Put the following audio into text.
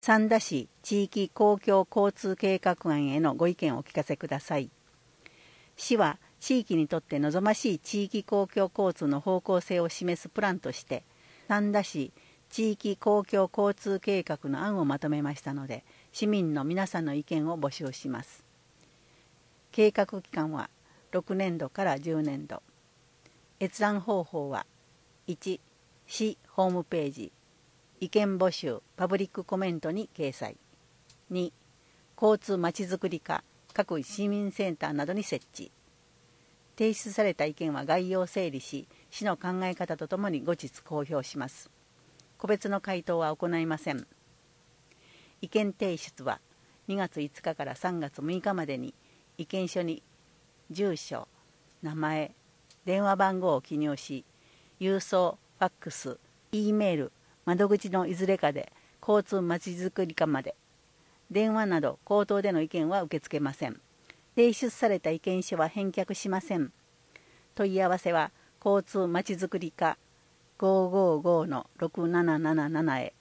三田市地域公共交通計画案へのご意見をお聞かせください。市は地域にとって望ましい地域公共交通の方向性を示すプランとして、三田市地域公共交通計画の案をまとめましたので、市民の皆さんの意見を募集します。計画期間は6年度から10年度。閲覧方法は1、市ホームページ、意見募集、パブリックコメントに掲載。2、交通まちづくり課、各市民センターなどに設置。提出された意見は概要を整理し、市の考え方とともに後日公表します。個別の回答は行いません。意見提出は2月5日から3月6日までに、意見書に住所、名前、電話番号を記入し、郵送、ファックス、Eメール、窓口のいずれかで交通まちづくり課まで、電話など口頭での意見は受け付けません。提出された意見書は返却しません。問い合わせは交通まちづくり課555-6777へ。